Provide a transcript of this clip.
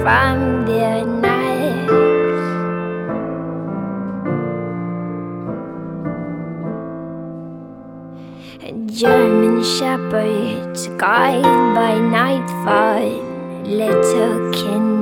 from their knives. German shepherds guide by nightfall, little kin